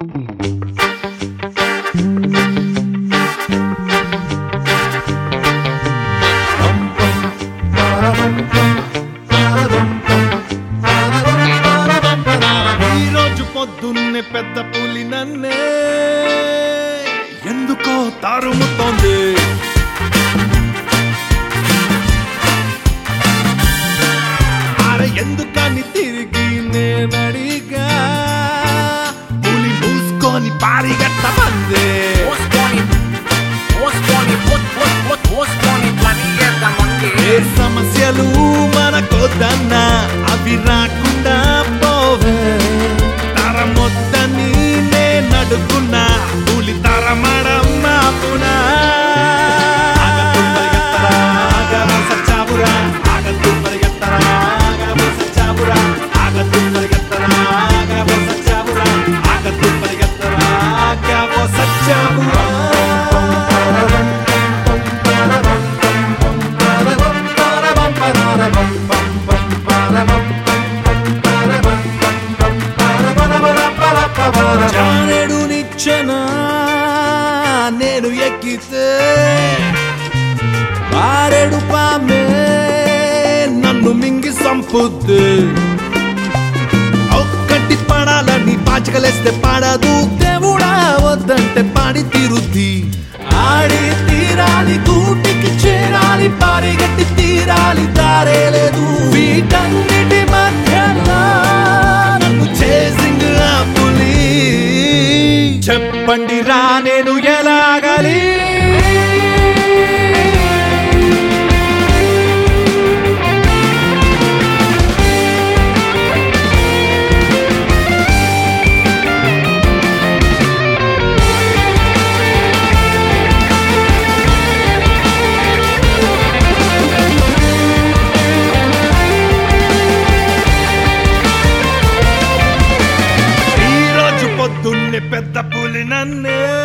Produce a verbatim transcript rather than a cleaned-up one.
ఈరోజు పొద్దున్నే పెద్ద పులి నన్నే ఎందుకో తారుముతోంది. అరే ఎందుకని తిరిగి నేనడిగా పులి మూసుకొని పారిగట్ట మందే. ఏ సమస్యలు మనకొద్దన్నా అవి రాకుండా పోవే. తరమొద్దని నేనడుకున్నా పులి తరమడం మాపునా. జానెడు నిచ్చెన నేను ఎక్కితే బారెడు పామే నన్ను మింగి సంపుద్ది. ఒక్కటి పడాలని పాచికలేస్తే పాడదు, దేవుడా వద్దంటే పాడి తీరుద్ది. ఆడి తీరాలి, గూటికి చేరాలి, పారిగట్టి తీరాలి, దారే లేదు. వీటన్నిటి మధ్యలో నన్ను చేసింగ్ ఆ పులి. చెప్పండి రా నేను ఎలాగలి. పొద్దున్నే పెద్ద పులి నన్నే